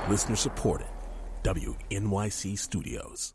Listener supported. WNYC Studios.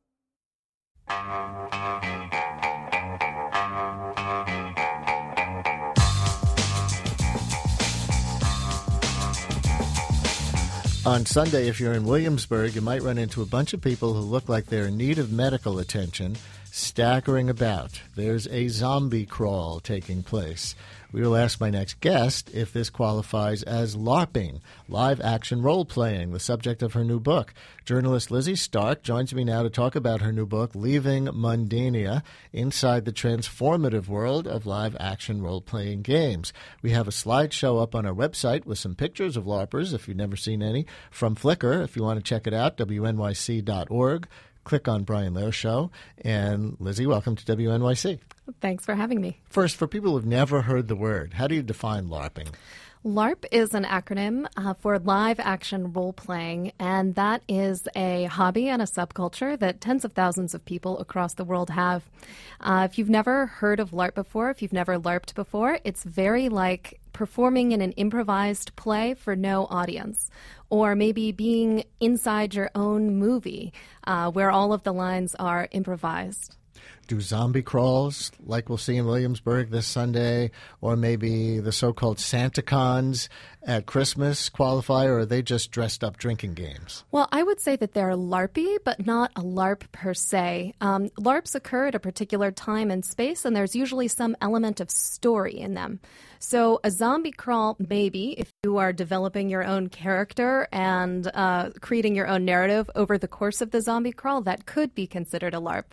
On Sunday, if you're in Williamsburg, you might run into a bunch of people who look like they're in need of medical attention, staggering about. There's a zombie crawl taking place. We will ask my next guest if this qualifies as LARPing, live-action role-playing, the subject of her new book. Journalist Lizzie Stark joins me now to talk about her new book, Leaving Mundania, Inside the Transformative World of Live-Action Role-Playing Games. We have a slideshow up on our website with some pictures of LARPers, if you've never seen any, from Flickr, if you want to check it out, wnyc.org. Click on Brian Lehrer Show. And Lizzie, welcome to WNYC. Thanks for having me. First, for people who've never heard the word, how do you define LARPing? LARP is an acronym for live action role playing, and that is a hobby and a subculture that tens of thousands of people across the world have. If you've never heard of LARP before, if you've never LARPed before, it's very like performing in an improvised play for no audience, or maybe being inside your own movie where all of the lines are improvised. Do zombie crawls, like we'll see in Williamsburg this Sunday, or maybe the so-called SantaCons at Christmas qualify, or are they just dressed-up drinking games? Well, I would say that they're LARPy, but not a LARP per se. LARPs occur at a particular time and space, and there's usually some element of story in them. So a zombie crawl, maybe, if you are developing your own character and creating your own narrative over the course of the zombie crawl, that could be considered a LARP.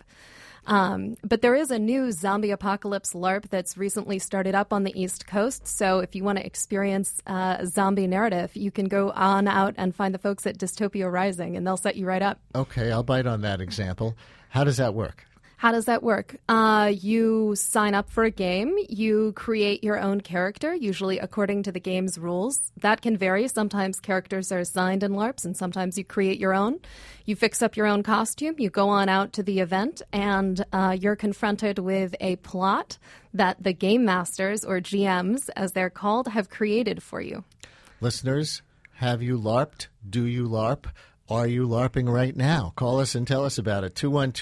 But there is a new zombie apocalypse LARP that's recently started up on the East Coast. So if you want to experience a zombie narrative, you can go on out and find the folks at Dystopia Rising, and they'll set you right up. Okay, I'll bite on that example. How does that work? How does that work? You sign up for a game. You create your own character, usually according to the game's rules. That can vary. Sometimes characters are assigned in LARPs, and sometimes you create your own. You fix up your own costume. You go on out to the event, and you're confronted with a plot that the game masters, or GMs, as they're called, have created for you. Listeners, have you LARPed? Do you LARP? Are you LARPing right now? Call us and tell us about it.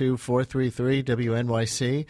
212-433-WNYC,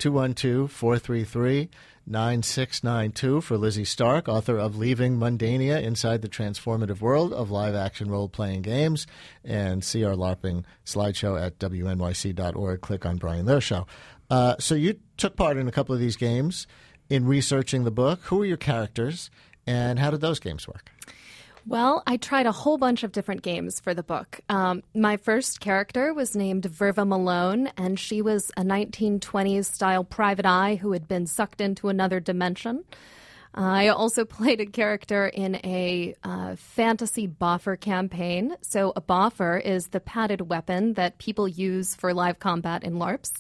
212-433-9692 for Lizzie Stark, author of Leaving Mundania, Inside the Transformative World of Live-Action Role-Playing Games, and see our LARPing slideshow at WNYC.org. Click on Brian Lehrer Show. So you took part in a couple of these games in researching the book. Who were your characters, and how did those games work? Well, I tried a whole bunch of different games for the book. My first character was named Verva Malone, and she was a 1920s-style private eye who had been sucked into another dimension. I also played a character in a fantasy boffer campaign. So a boffer is the padded weapon that people use for live combat in LARPs.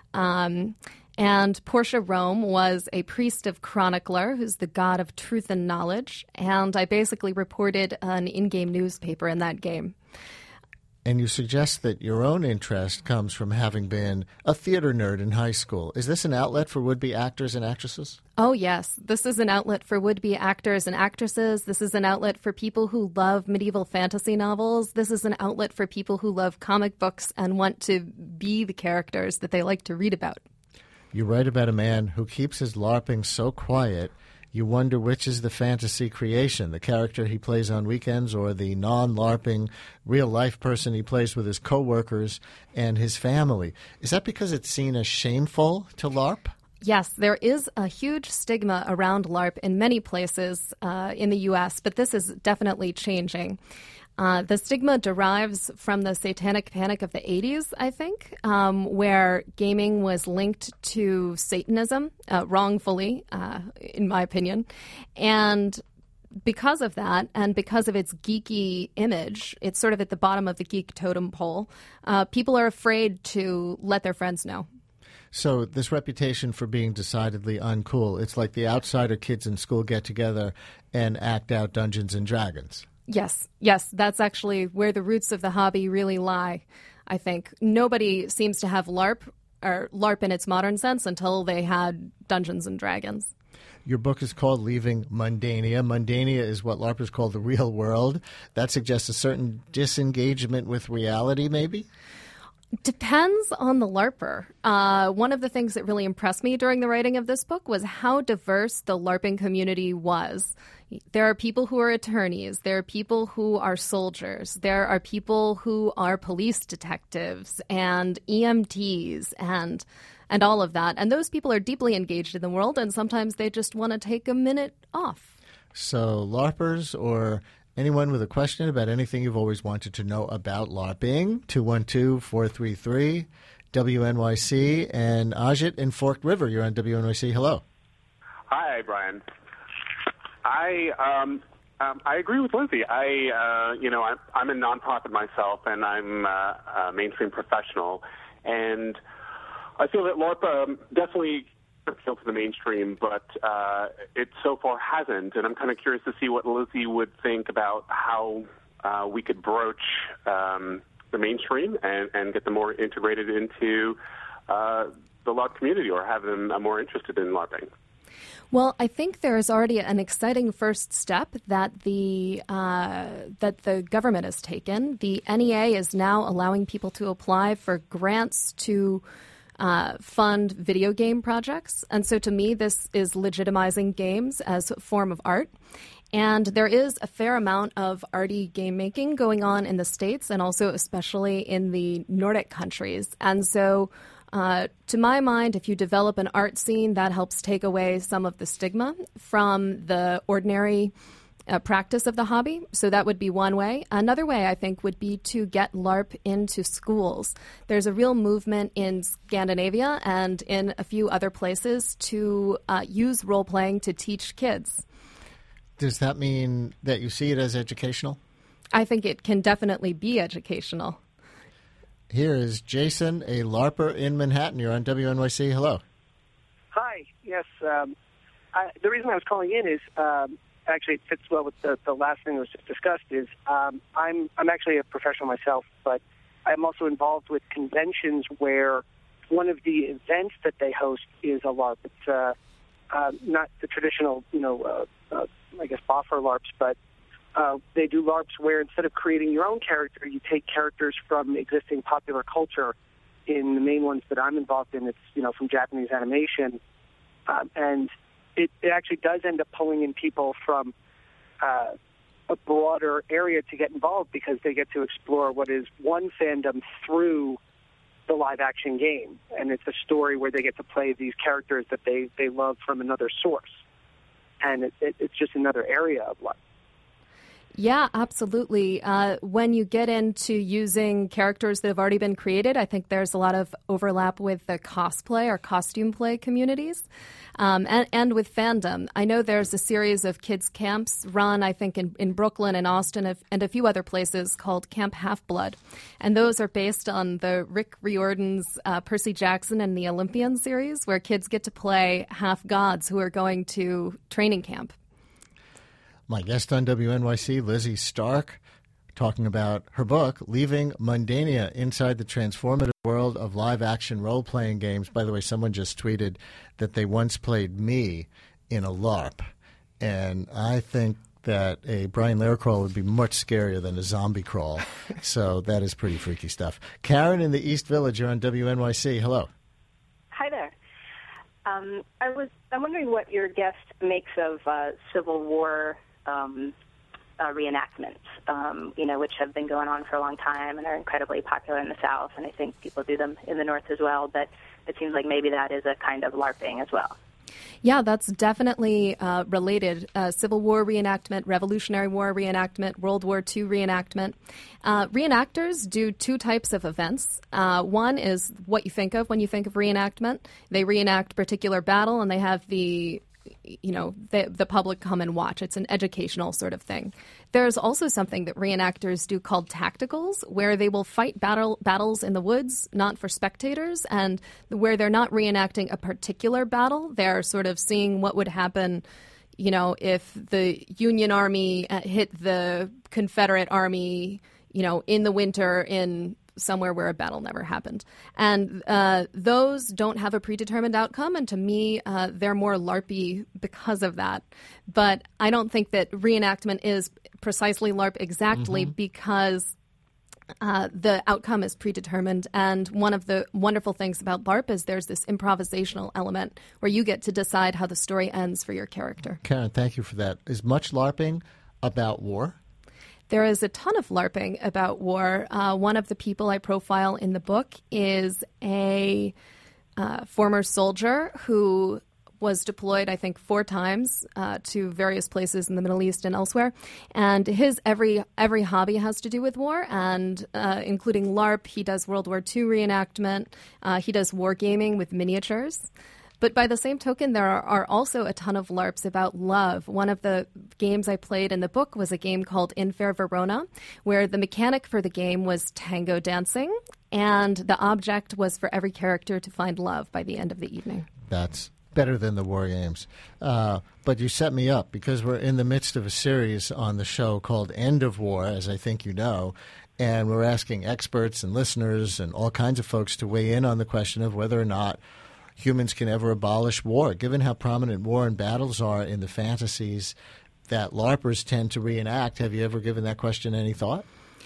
And Portia Rome was a priest of Chronicler, who's the god of truth and knowledge. And I basically reported an in-game newspaper in that game. And you suggest that your own interest comes from having been a theater nerd in high school. Is this an outlet for would-be actors and actresses? Oh, yes. This is an outlet for would-be actors and actresses. This is an outlet for people who love medieval fantasy novels. This is an outlet for people who love comic books and want to be the characters that they like to read about. You write about a man who keeps his LARPing so quiet, you wonder which is the fantasy creation, the character he plays on weekends or the non-LARPing, real-life person he plays with his coworkers and his family. Is that because it's seen as shameful to LARP? Yes, there is a huge stigma around LARP in many places in the U.S., but this is definitely changing. The stigma derives from the satanic panic of the 80s, I think, where gaming was linked to Satanism, wrongfully, in my opinion. And because of that, and because of its geeky image, it's sort of at the bottom of the geek totem pole, people are afraid to let their friends know. So this reputation for being decidedly uncool, it's like the outsider kids in school get together and act out Dungeons and Dragons. Yes, that's actually where the roots of the hobby really lie, I think. Nobody seems to have LARP, or LARP in its modern sense, until they had Dungeons and Dragons. Your book is called Leaving Mundania. Mundania is what LARPers call the real world. That suggests a certain disengagement with reality, maybe? Depends on the LARPer. One of the things that really impressed me during the writing of this book was how diverse the LARPing community was. There are people who are attorneys. There are people who are soldiers. There are people who are police detectives and EMTs and all of that. And those people are deeply engaged in the world, and sometimes they just want to take a minute off. So LARPers or anyone with a question about anything you've always wanted to know about LARPing, 212-433-WNYC. And Ajit in Forked River, you're on WNYC. Hello. Hi, Brian. I agree with Lindsay. I'm a nonprofit myself, and I'm a mainstream professional, and I feel that LARP definitely appeal to the mainstream, but it so far hasn't. And I'm kind of curious to see what Lizzie would think about how we could broach the mainstream and get them more integrated into the LARP community, or have them more interested in LARPing. Well, I think there is already an exciting first step that the government has taken. The NEA is now allowing people to apply for grants to fund video game projects. And so to me, this is legitimizing games as a form of art. And there is a fair amount of arty game making going on in the States, and also especially in the Nordic countries. And so to my mind, if you develop an art scene, that helps take away some of the stigma from the ordinary practice of the hobby. So that would be one way. Another way, I think, would be to get LARP into schools. There's a real movement in Scandinavia and in a few other places to use role-playing to teach kids. Does that mean that you see it as educational? I think it can definitely be educational. Here is Jason, a LARPer in Manhattan. You're on WNYC. Hello. Hi. Yes. The reason I was calling in is actually it fits well with the last thing that was just discussed. Is I'm actually a professional myself, but I'm also involved with conventions where one of the events that they host is a LARP. It's not the traditional, I guess, boffer LARPs, but they do LARPs where instead of creating your own character, you take characters from existing popular culture. In the main ones that I'm involved in, it's, from Japanese animation. And it actually does end up pulling in people from a broader area to get involved, because they get to explore what is one fandom through the live-action game. And it's a story where they get to play these characters that they love from another source. And it's just another area of life. Yeah, absolutely. When you get into using characters that have already been created, I think there's a lot of overlap with the cosplay or costume play communities, and with fandom. I know there's a series of kids' camps run, I think, in Brooklyn and Austin and a few other places called Camp Half-Blood. And those are based on the Rick Riordan's Percy Jackson and the Olympian series, where kids get to play half-gods who are going to training camp. My guest on WNYC, Lizzie Stark, talking about her book, Leaving Mundania, Inside the Transformative World of Live-Action Role-Playing Games. By the way, someone just tweeted that they once played me in a LARP. And I think that a Brian Lair crawl would be much scarier than a zombie crawl. So that is pretty freaky stuff. Karen in the East Village, you're on WNYC. Hello. Hi there. I'm wondering what your guest makes of Civil War reenactments, which have been going on for a long time and are incredibly popular in the South, and I think people do them in the North as well, but it seems like maybe that is a kind of LARPing as well. Yeah, that's definitely related. Civil War reenactment, Revolutionary War reenactment, World War II reenactment. Reenactors do two types of events. One is what you think of when you think of reenactment. They reenact a particular battle, and they have the public come and watch. It's an educational sort of thing. There's also something that reenactors do called tacticals, where they will fight battles in the woods, not for spectators, and where they're not reenacting a particular battle. They're sort of seeing what would happen, if the Union Army hit the Confederate Army, in the winter in somewhere where a battle never happened. And those don't have a predetermined outcome, and to me, they're more LARPy because of that. But I don't think that reenactment is precisely LARP exactly because the outcome is predetermined. And one of the wonderful things about LARP is there's this improvisational element where you get to decide how the story ends for your character. Karen, thank you for that. Is much LARPing about war? There is a ton of LARPing about war. One of the people I profile in the book is a former soldier who was deployed, I think, 4 times to various places in the Middle East and elsewhere. And his every hobby has to do with war, and including LARP. He does World War II reenactment. He does wargaming with miniatures. But by the same token, there are also a ton of LARPs about love. One of the games I played in the book was a game called In Fair Verona, where the mechanic for the game was tango dancing, and the object was for every character to find love by the end of the evening. That's better than the war games. But you set me up because we're in the midst of a series on the show called End of War, as I think you know, and we're asking experts and listeners and all kinds of folks to weigh in on the question of whether or not humans can ever abolish war. Given how prominent war and battles are in the fantasies that LARPers tend to reenact, have you ever given that question any thought?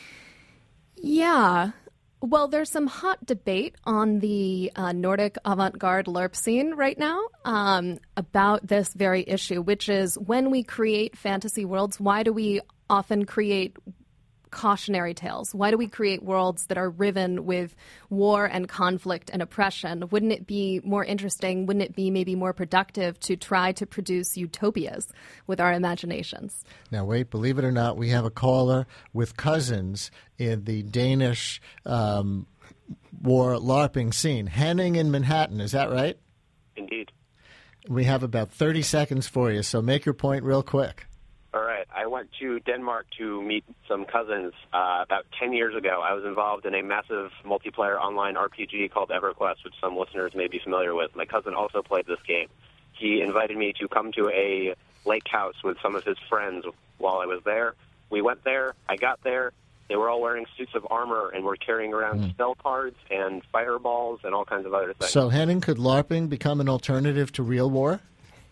Yeah. Well, there's some hot debate on the Nordic avant-garde LARP scene right now about this very issue, which is when we create fantasy worlds, why do we often create cautionary tales? Why do we create worlds that are riven with war and conflict and oppression? Wouldn't it be more interesting, wouldn't it be maybe more productive to try to produce utopias with our imaginations? Now, wait, believe it or not, we have a caller with cousins in the Danish war LARPing scene. Henning in Manhattan, is that right? Indeed. We have about 30 seconds for you, so make your point real quick. All right. I went to Denmark to meet some cousins about 10 years ago. I was involved in a massive multiplayer online RPG called EverQuest, which some listeners may be familiar with. My cousin also played this game. He invited me to come to a lake house with some of his friends while I was there. We went there. I got there. They were all wearing suits of armor and were carrying around spell cards and fireballs and all kinds of other things. So, Henning, could LARPing become an alternative to real war?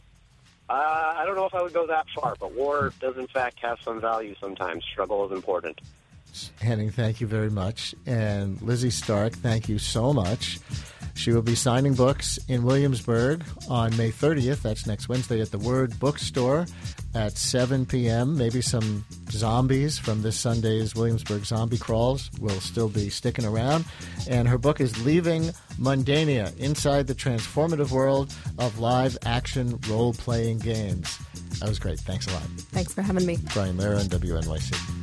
I don't know if I would go that far, but war does, in fact, have some value sometimes. Struggle is important. Henning, thank you very much. And Lizzie Stark, thank you so much. She will be signing books in Williamsburg on May 30th. That's next Wednesday at the Word Bookstore at 7 p.m. Maybe some zombies from this Sunday's Williamsburg Zombie Crawls will still be sticking around. And her book is Leaving Mundania, Inside the Transformative World of Live-Action Role-Playing Games. That was great. Thanks a lot. Thanks for having me. Brian Lehrer on WNYC.